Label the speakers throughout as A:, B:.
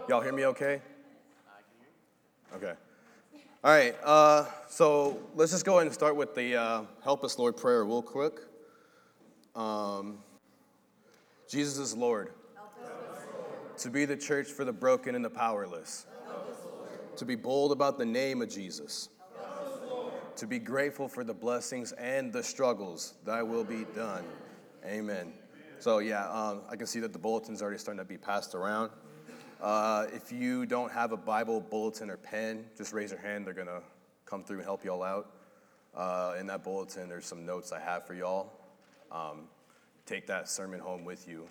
A: Y'all hear me okay? Okay. All right, so let's just go ahead and start with the Help Us Lord prayer real quick. Jesus is Lord. To be the church for the broken and the powerless. To be bold about the name of Jesus. To be grateful for the blessings and the struggles. Thy will be done. Amen. So I can see that the bulletin's already starting to be passed around. If you don't have a Bible, bulletin, or pen, just raise your hand. They're going to come through and help y'all out. In that bulletin, there's some notes I have for y'all. Take that sermon home with you.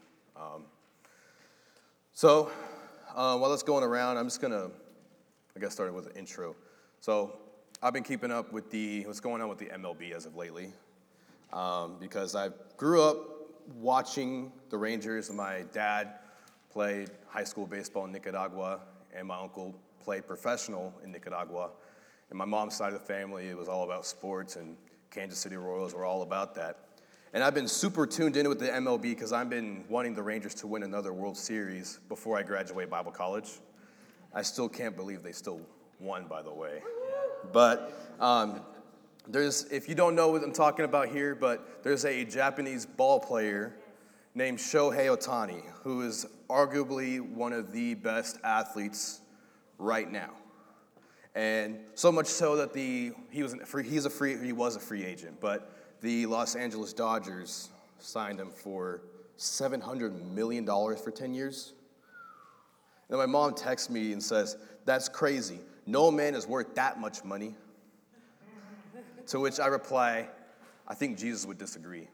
A: While it's going around, I'm just going to, start with an intro. So I've been keeping up with what's going on with the MLB as of lately, because I grew up watching the Rangers. My dad played high school baseball in Nicaragua, and my uncle played professional in Nicaragua. And my mom's side of the family, it was all about sports, and Kansas City Royals were all about that. And I've been super tuned in with the MLB because I've been wanting the Rangers to win another World Series before I graduate Bible college. I still can't believe they still won, by the way. But if you don't know what I'm talking about here, but there's a Japanese ball player named Shohei Ohtani, who is arguably one of the best athletes right now. And so much so that he was a free agent, but the Los Angeles Dodgers signed him for $700 million for 10 years. And my mom texts me and says, "That's crazy. No man is worth that much money." To which I reply, "I think Jesus would disagree."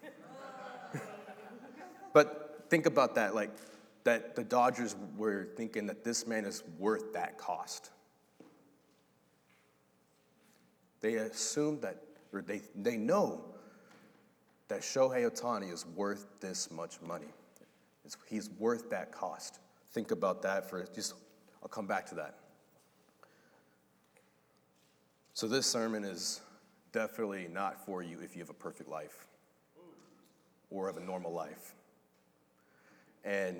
A: But think about that, that the Dodgers were thinking that this man is worth that cost. They assume that, or they know that Shohei Ohtani is worth this much money. He's worth that cost. Think about that I'll come back to that. So this sermon is definitely not for you if you have a perfect life or have a normal life. And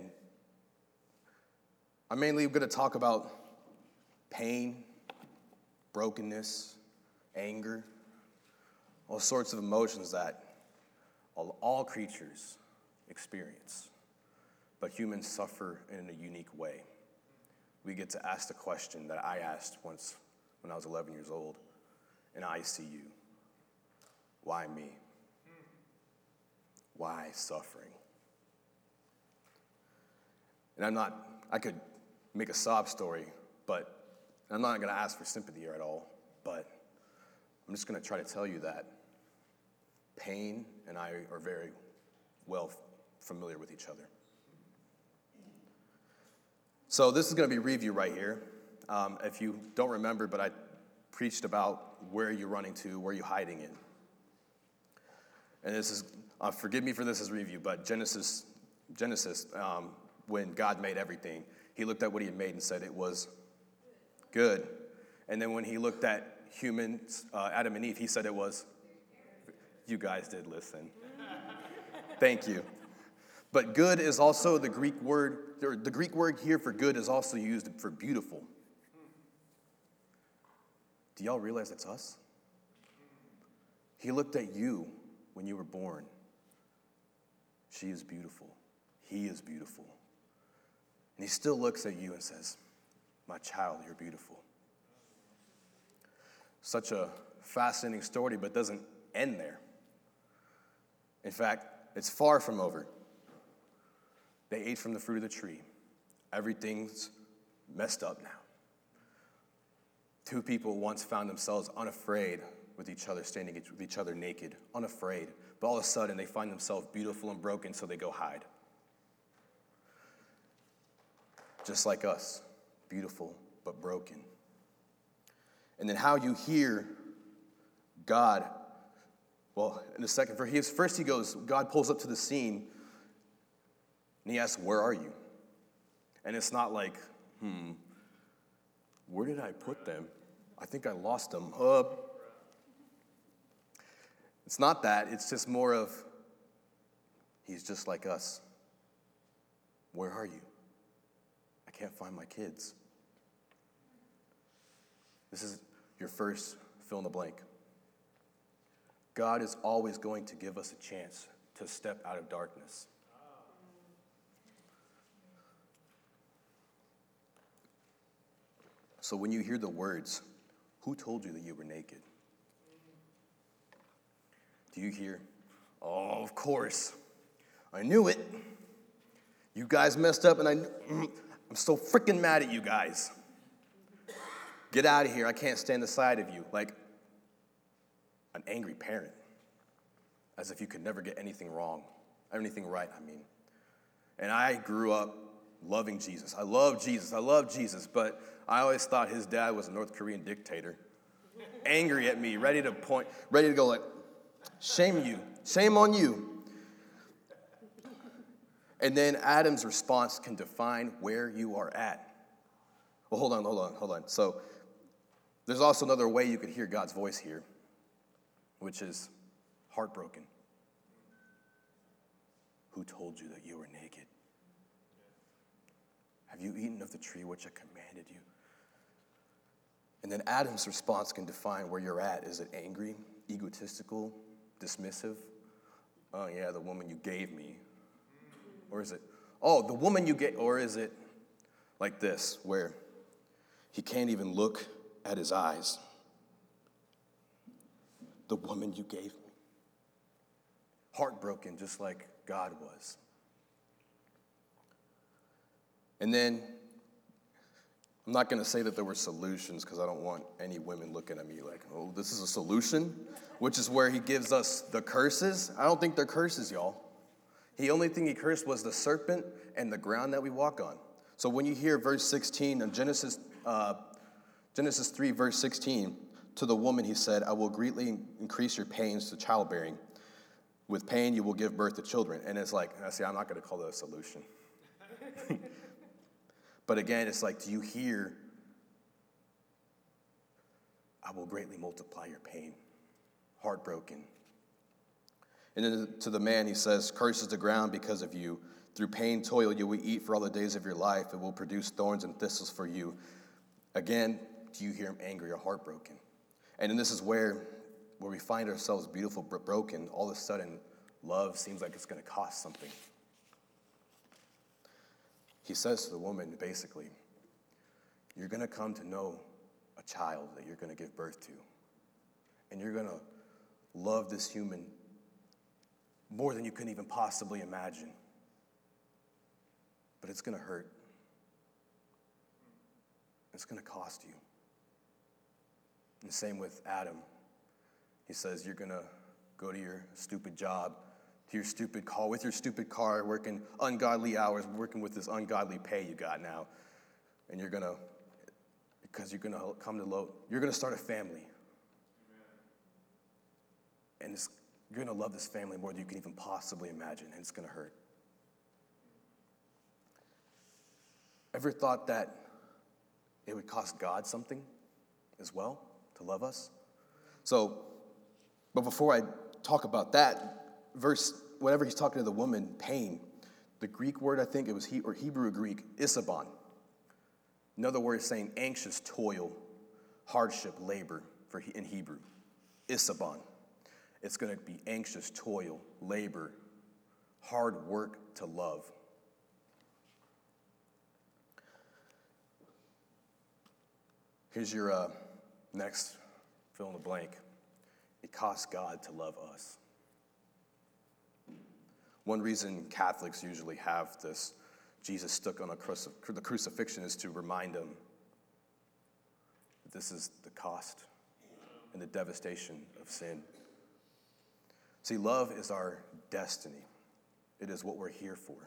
A: I'm mainly going to talk about pain, brokenness, anger, all sorts of emotions that all creatures experience, but humans suffer in a unique way. We get to ask the question that I asked once when I was 11 years old, in ICU. Why me? Why suffering? And I could make a sob story, but I'm not going to ask for sympathy here at all, but I'm just going to try to tell you that pain and I are very well familiar with each other. So this is going to be review right here. If you don't remember, but I preached about where you're running to, where you're hiding in. And this is, forgive me for this as review, but Genesis, when God made everything, he looked at what he had made and said it was good. And then when he looked at humans, Adam and Eve, he said it was, you guys did listen. Thank you. But good is also the Greek word here for good is also used for beautiful. Do y'all realize that's us? He looked at you when you were born. She is beautiful. He is beautiful. And he still looks at you and says, my child, you're beautiful. Such a fascinating story, but doesn't end there. In fact, it's far from over. They ate from the fruit of the tree. Everything's messed up now. Two people once found themselves unafraid with each other, standing with each other naked, unafraid. But all of a sudden, they find themselves beautiful and broken, so they go hide. Just like us, beautiful but broken. And then how you hear God, well, in a second, first he goes, God pulls up to the scene, and he asks, where are you? And it's not like, where did I put them? I think I lost them. It's not that. It's just more of, he's just like us. Where are you? I can't find my kids. This is your first fill in the blank. God is always going to give us a chance to step out of darkness. So when you hear the words, who told you that you were naked? Do you hear, oh, of course, I knew it. You guys messed up and I'm so freaking mad at you guys. Get out of here, I can't stand the sight of you. Like an angry parent, as if you could never get anything wrong, anything right, I mean. And I grew up loving Jesus. I love Jesus, but I always thought his dad was a North Korean dictator, angry at me, ready to go like, shame you, shame on you. And then Adam's response can define where you are at. Well, hold on. So there's also another way you could hear God's voice here, which is heartbroken. Who told you that you were naked? Have you eaten of the tree which I commanded you? And then Adam's response can define where you're at. Is it angry, egotistical, dismissive? Oh yeah, the woman you gave me. Or is it, oh, the woman you gave, or is it like this, where he can't even look at his eyes? The woman you gave me. Heartbroken, just like God was. And then, I'm not going to say that there were solutions because I don't want any women looking at me like, oh, this is a solution, which is where he gives us the curses. I don't think they're curses, y'all. The only thing he cursed was the serpent and the ground that we walk on. So when you hear verse 16 of Genesis 3, verse 16, to the woman he said, I will greatly increase your pains to childbearing. With pain you will give birth to children. And it's like, see, I'm not going to call that a solution. But again, it's like, do you hear, I will greatly multiply your pain, heartbroken. And then to the man he says, cursed is the ground because of you. Through pain, toil, you will eat for all the days of your life. It will produce thorns and thistles for you. Again, do you hear him angry or heartbroken? And then this is where we find ourselves beautiful but broken. All of a sudden, love seems like it's going to cost something. He says to the woman, basically, you're going to come to know a child that you're going to give birth to. And you're going to love this human more than you can even possibly imagine. But it's going to hurt. It's going to cost you. And the same with Adam. He says, you're going to go to your stupid job, to your stupid car, with your stupid car, working ungodly hours, working with this ungodly pay you got now. And you're going to, because you're going to come to you're going to start a family. And you're going to love this family more than you can even possibly imagine, and it's going to hurt. Ever thought that it would cost God something as well to love us? So, but before I talk about that verse, whenever he's talking to the woman, pain, the Greek word, I think it was Hebrew or Greek, isabon. Another word is saying anxious, toil, hardship, labor in Hebrew. Isabon. It's going to be anxious, toil, labor, hard work to love. Here's your next fill in the blank. It costs God to love us. One reason Catholics usually have this Jesus stuck on the crucifixion is to remind them that this is the cost and the devastation of sin. See, love is our destiny. It is what we're here for.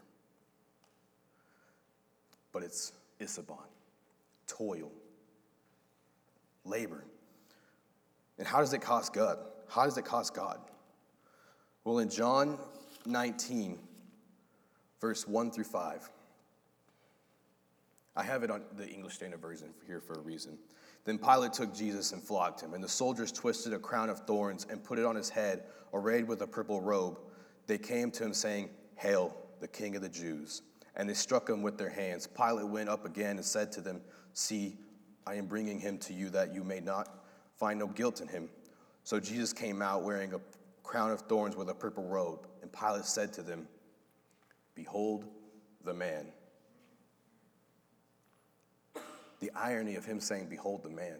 A: But it's isabon, toil, labor. And how does it cost God? How does it cost God? Well, in John 19, verse 1 through 5, I have it on the English Standard Version here for a reason. Then Pilate took Jesus and flogged him, and the soldiers twisted a crown of thorns and put it on his head, arrayed with a purple robe. They came to him saying, "Hail, the King of the Jews." and they struck him with their hands. Pilate went up again and said to them, "See, I am bringing him to you that you may not find no guilt in him." So Jesus came out wearing a crown of thorns with a purple robe. And Pilate said to them, "Behold the man." The irony of him saying, "Behold the man."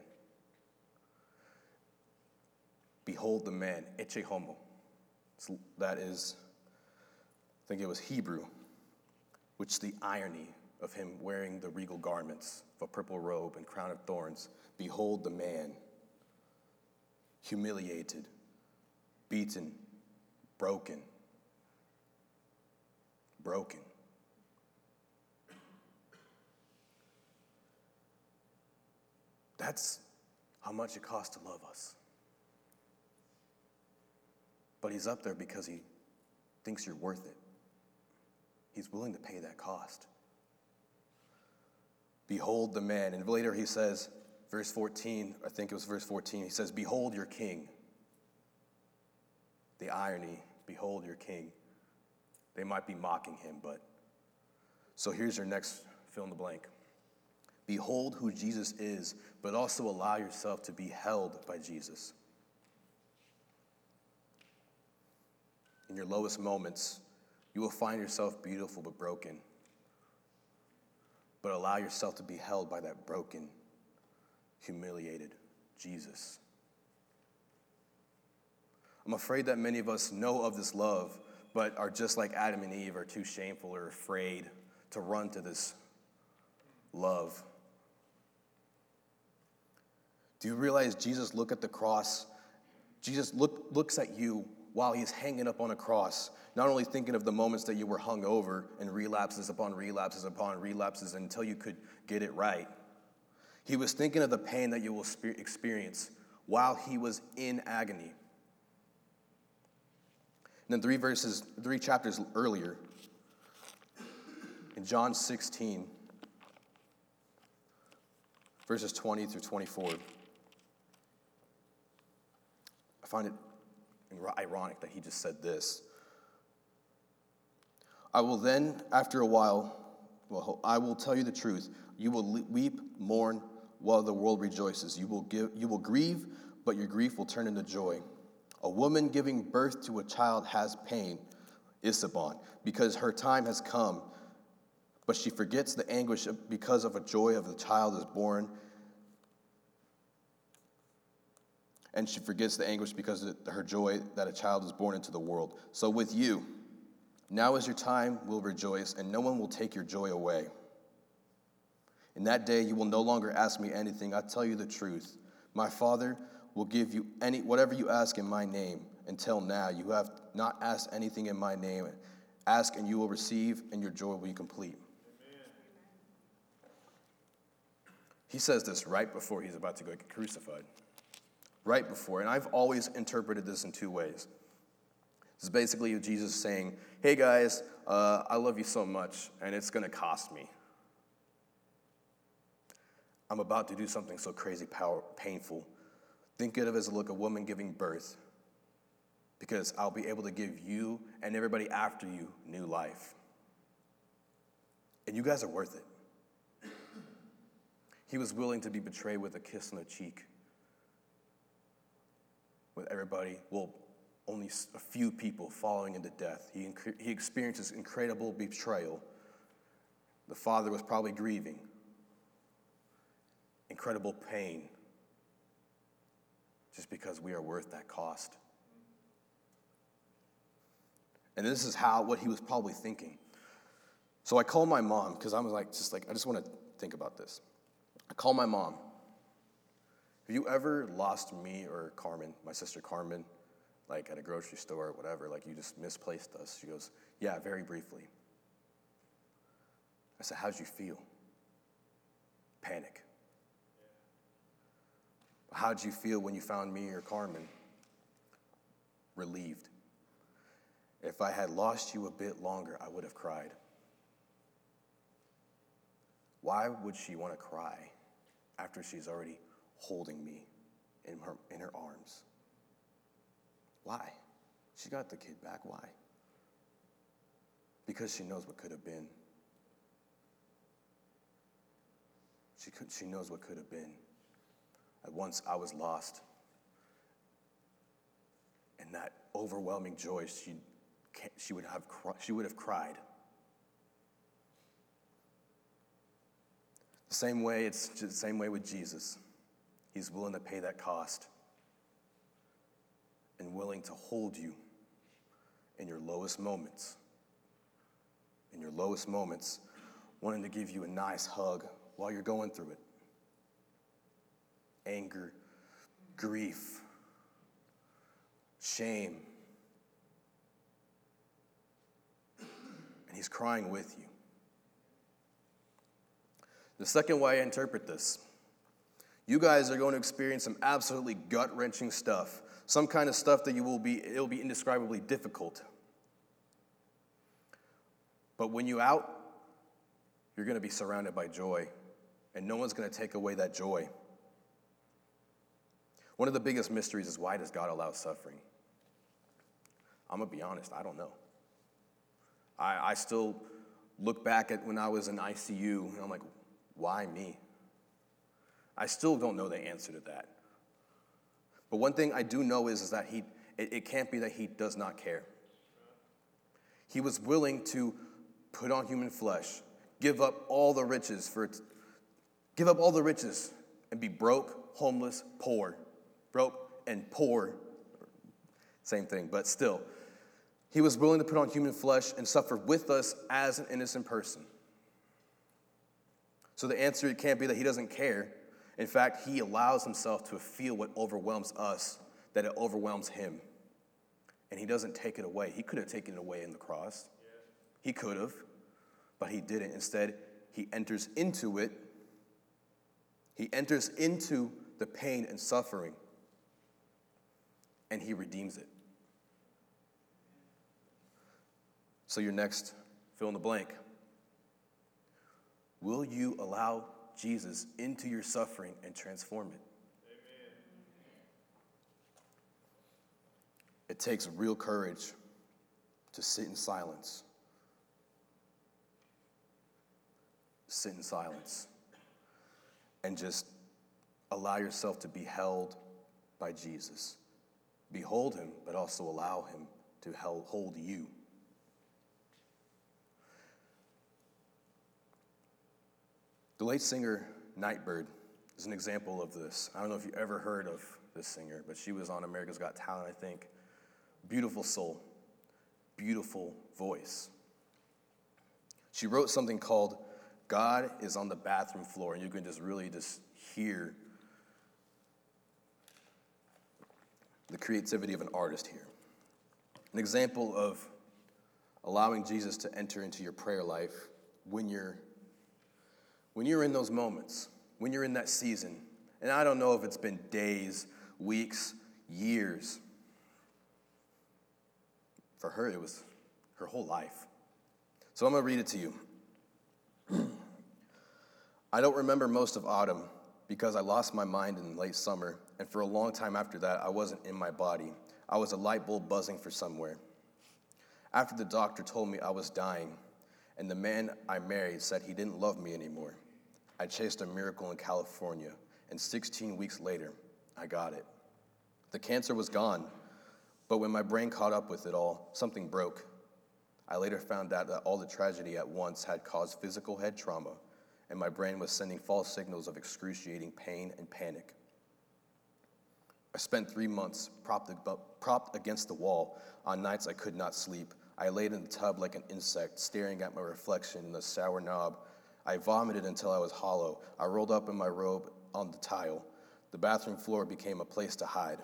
A: Behold the man, eche homo. That is, I think it was Hebrew, which the irony of him wearing the regal garments of a purple robe and crown of thorns. Behold the man, humiliated, beaten, broken. That's how much it costs to love us. But he's up there because he thinks you're worth it. He's willing to pay that cost. Behold the man. And later he says, verse 14, I think it was verse 14, he says, "Behold your king." The irony, behold your king. They might be mocking him, but. So here's your next fill in the blank. Behold who Jesus is, but also allow yourself to be held by Jesus. In your lowest moments, you will find yourself beautiful but broken. But allow yourself to be held by that broken, humiliated Jesus. I'm afraid that many of us know of this love, but are just like Adam and Eve, are too shameful or afraid to run to this love. Do you realize Jesus looked at the cross? Jesus looks at you while he's hanging up on a cross, not only thinking of the moments that you were hung over and relapses upon relapses upon relapses until you could get it right. He was thinking of the pain that you will experience while he was in agony. And then 3 chapters earlier, in John 16, verses 20 through 24, I find it ironic that he just said this. "I will then, after a while, I will tell you the truth. You will weep, mourn, while the world rejoices. You will grieve, but your grief will turn into joy. A woman giving birth to a child has pain, Issabon, because her time has come. But she forgets the anguish because of a joy of the child is born. And she forgets the anguish because of her joy that a child is born into the world. So with you, now is your time, will rejoice, and no one will take your joy away. In that day you will no longer ask me anything. I tell you the truth. My Father will give you whatever you ask in my name. Until now you have not asked anything in my name. Ask and you will receive, and your joy will be complete." Amen. He says this right before he's about to go get crucified. Right before. And I've always interpreted this in two ways. This is basically Jesus saying, "Hey guys, I love you so much, and it's going to cost me. I'm about to do something so crazy painful. Think of it as a woman giving birth, because I'll be able to give you and everybody after you new life. And you guys are worth it." He was willing to be betrayed with a kiss on the cheek. With everybody, only a few people following into death. He experiences incredible betrayal. The Father was probably grieving. Incredible pain. Just because we are worth that cost. And this is what he was probably thinking. So I called my mom, because I was I just want to think about this. I called my mom. Have you ever lost me or Carmen, my sister Carmen, at a grocery store or whatever, you just misplaced us? She goes, "Yeah, very briefly." I said, "How'd you feel?" Panic. "How'd you feel when you found me or Carmen?" Relieved. "If I had lost you a bit longer, I would have cried." Why would she want to cry after she's already holding me in her arms? Why? She got the kid back. Why? Because she knows what could have been. She knows what could have been. At once I was lost. And that overwhelming joy, she would have cried. It's the same way with Jesus. He's willing to pay that cost and willing to hold you in your lowest moments. In your lowest moments, wanting to give you a nice hug while you're going through it. Anger, grief, shame. And he's crying with you. The second way I interpret this, you guys are going to experience some absolutely gut-wrenching stuff. Some kind of stuff that it'll be indescribably difficult. But when you're out, you're going to be surrounded by joy. And no one's going to take away that joy. One of the biggest mysteries is, why does God allow suffering? I'm going to be honest, I don't know. I still look back at when I was in ICU, and I'm like, why me? I still don't know the answer to that. But one thing I do know is that it can't be that he does not care. He was willing to put on human flesh, give up all the riches and be broke, homeless, poor. Broke and poor, same thing, but still. He was willing to put on human flesh and suffer with us as an innocent person. So the answer, it can't be that he doesn't care. In fact, he allows himself to feel what overwhelms us, that it overwhelms him. And he doesn't take it away. He could have taken it away in the cross. He could have, but he didn't. Instead, he enters into it. He enters into the pain and suffering, and he redeems it. So your next fill in the blank. Will you allow Jesus into your suffering and transform it? Amen. It takes real courage to sit in silence. Sit in silence and just allow yourself to be held by Jesus. Behold him, but also allow him to hold you. The late singer Nightbird is an example of this. I don't know if you ever heard of this singer, but she was on America's Got Talent, I think. Beautiful soul, beautiful voice. She wrote something called God is on the Bathroom Floor, and you can just really hear the creativity of an artist here. An example of allowing Jesus to enter into your prayer life when you're in those moments, when you're in that season. And I don't know if it's been days, weeks, years. For her, it was her whole life. So I'm going to read it to you. I don't remember most of autumn because I lost my mind in late summer, and for a long time after that, I wasn't in my body. I was a light bulb buzzing for somewhere. After the doctor told me I was dying, and the man I married said he didn't love me anymore, I chased a miracle in California, and 16 weeks later, I got it. The cancer was gone, but when my brain caught up with it all, something broke. I later found out that all the tragedy at once had caused physical head trauma, and my brain was sending false signals of excruciating pain and panic. I spent 3 months propped against the wall. On nights I could not sleep. I laid in the tub like an insect, staring at my reflection in the sour knob. I vomited until I was hollow. I rolled up in my robe on the tile. The bathroom floor became a place to hide,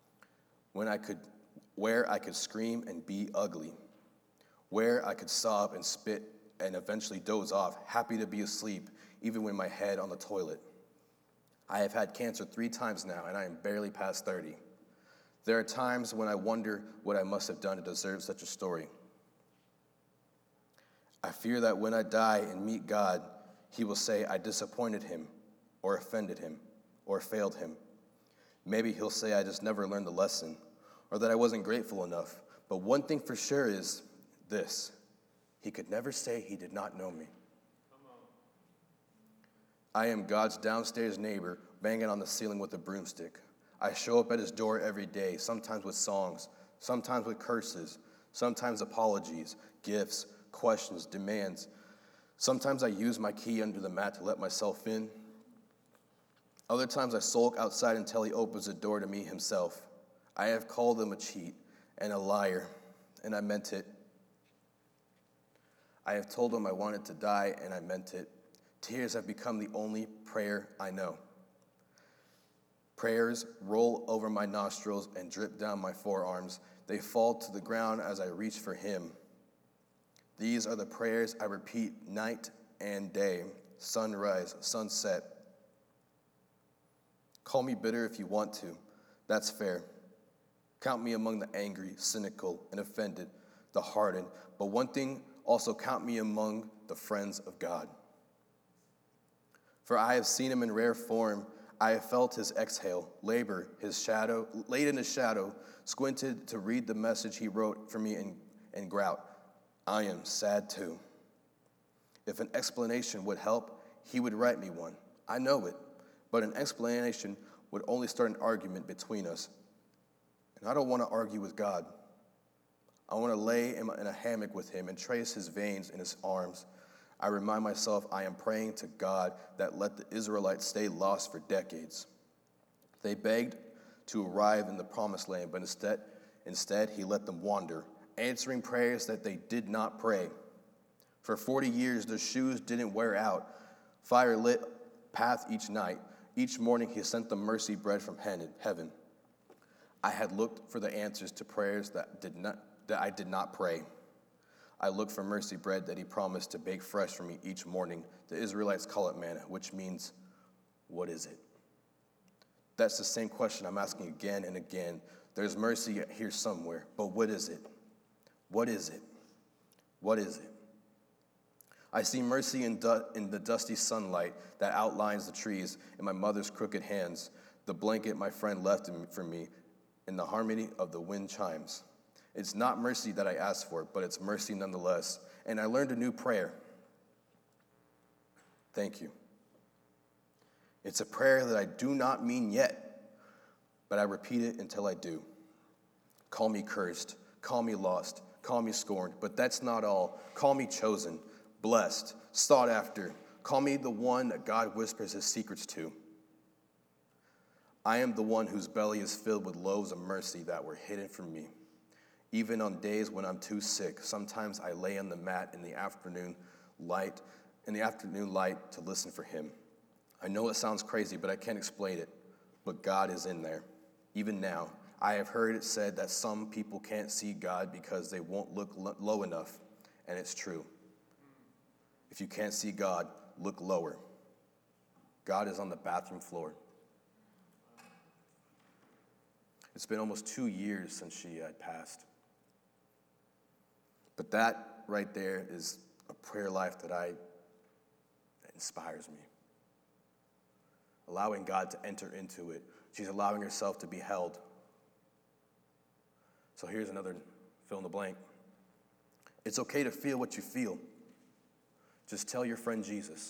A: where I could scream and be ugly, where I could sob and spit and eventually doze off, happy to be asleep, even with my head on the toilet. I have had cancer 3 times now, and I am barely past 30. There are times when I wonder what I must have done to deserve such a story. I fear that when I die and meet God, he will say I disappointed him, or offended him, or failed him. Maybe he'll say I just never learned the lesson, or that I wasn't grateful enough. But one thing for sure is this: he could never say he did not know me. I am God's downstairs neighbor banging on the ceiling with a broomstick. I show up at his door every day, sometimes with songs, sometimes with curses, sometimes apologies, gifts, questions, demands. Sometimes I use my key under the mat to let myself in. Other times I sulk outside until he opens the door to me himself. I have called him a cheat and a liar, and I meant it. I have told him I wanted to die, and I meant it. Tears have become the only prayer I know. Prayers roll over my nostrils and drip down my forearms. They fall to the ground as I reach for him. These are the prayers I repeat night and day, sunrise, sunset. Call me bitter if you want to. That's fair. Count me among the angry, cynical, and offended, the hardened. But one thing, also count me among the friends of God. For I have seen him in rare form. I have felt his exhale, labor, his shadow, laid in his shadow, squinted to read the message he wrote for me in grout. I am sad too. If an explanation would help, he would write me one. I know it, but an explanation would only start an argument between us. And I don't want to argue with God. I want to lay in a hammock with him and trace his veins in his arms. I remind myself I am praying to God that let the Israelites stay lost for decades. They begged to arrive in the promised land, but instead he let them wander, answering prayers that they did not pray. For 40 years, their shoes didn't wear out. Fire lit path each night. Each morning, he sent them mercy bread from heaven. I had looked for the answers to prayers that I did not pray. I looked for mercy bread that he promised to bake fresh for me each morning. The Israelites call it manna, which means, what is it? That's the same question I'm asking again and again. There's mercy here somewhere, but what is it? What is it? What is it? I see mercy in the dusty sunlight that outlines the trees in my mother's crooked hands, the blanket my friend left for me, in the harmony of the wind chimes. It's not mercy that I asked for, but it's mercy nonetheless. And I learned a new prayer. Thank you. It's a prayer that I do not mean yet, but I repeat it until I do. Call me cursed, call me lost, call me scorned, but that's not all. Call me chosen, blessed, sought after. Call me the one that God whispers his secrets to. I am the one whose belly is filled with loaves of mercy that were hidden from me. Even on days when I'm too sick, sometimes I lay on the mat in the afternoon light to listen for him. I know it sounds crazy, but I can't explain it. But God is in there, even now. I have heard it said that some people can't see God because they won't look low enough, and it's true. If you can't see God, look lower. God is on the bathroom floor. It's been almost 2 years since she had passed. But that right there is a prayer life that inspires me. Allowing God to enter into it. She's allowing herself to be held. So here's another fill in the blank. It's okay to feel what you feel. Just tell your friend Jesus.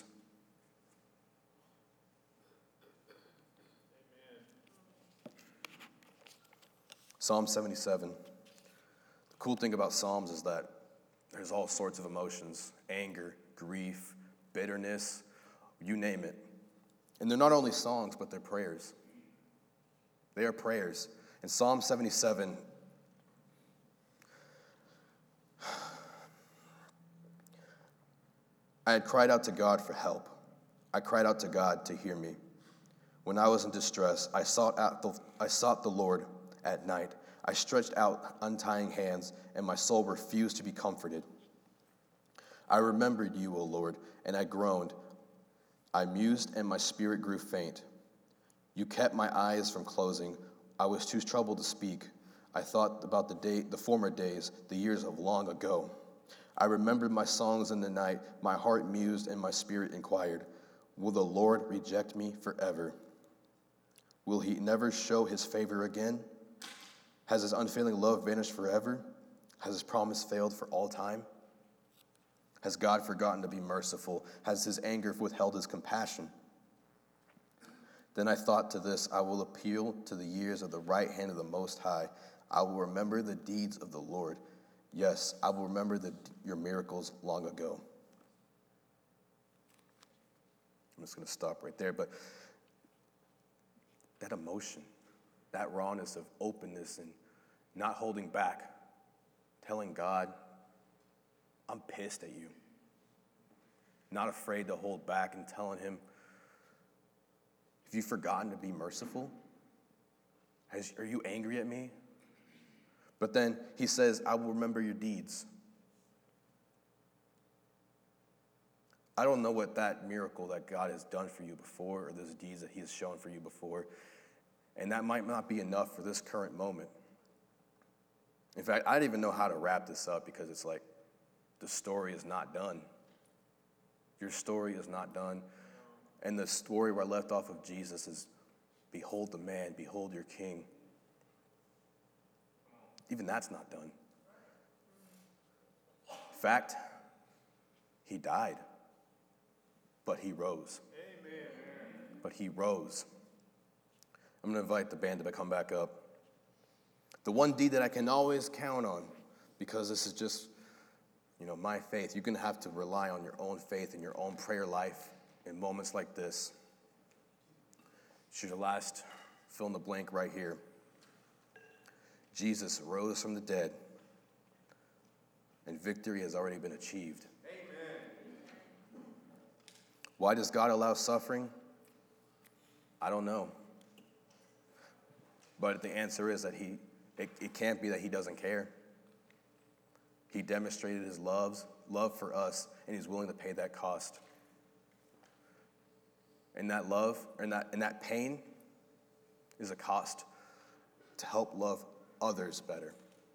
A: Psalm 77. The cool thing about Psalms is that there's all sorts of emotions, anger, grief, bitterness, you name it. And they're not only songs, but they're prayers. They are prayers. In Psalm 77, I had cried out to God for help. I cried out to God to hear me. When I was in distress, I sought the Lord at night. I stretched out untying hands, and my soul refused to be comforted. I remembered you, O Lord, and I groaned. I mused, and my spirit grew faint. You kept my eyes from closing. I was too troubled to speak. I thought about the former days, the years of long ago. I remembered my songs in the night. My heart mused, and my spirit inquired, will the Lord reject me forever? Will he never show his favor again? Has his unfailing love vanished forever? Has his promise failed for all time? Has God forgotten to be merciful? Has his anger withheld his compassion? Then I thought to this, I will appeal to the years of the right hand of the Most High. I will remember the deeds of the Lord. Yes, I will remember your miracles long ago. I'm just going to stop right there. But that emotion, that rawness of openness and not holding back, telling God, I'm pissed at you. Not afraid to hold back and telling him, have you forgotten to be merciful? Are you angry at me? But then he says, I will remember your deeds. I don't know what that miracle that God has done for you before or those deeds that he has shown for you before. And that might not be enough for this current moment. In fact, I don't even know how to wrap this up because it's like the story is not done. Your story is not done. And the story where I left off of Jesus is, behold the man, behold your king. Even that's not done. In fact, he died, but he rose. Amen. But he rose. I'm going to invite the band to come back up. The one deed that I can always count on, because this is just, my faith. You're going to have to rely on your own faith and your own prayer life in moments like this. Should your last fill in the blank right here. Jesus rose from the dead, and victory has already been achieved. Amen. Why does God allow suffering? I don't know. But the answer is that it can't be that he doesn't care. He demonstrated his love for us, and he's willing to pay that cost. And that love and that pain is a cost to help love others better.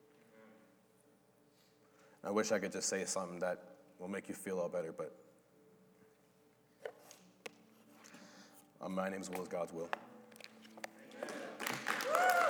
A: I wish I could just say something that will make you feel all better, but my name is Will, is God's will.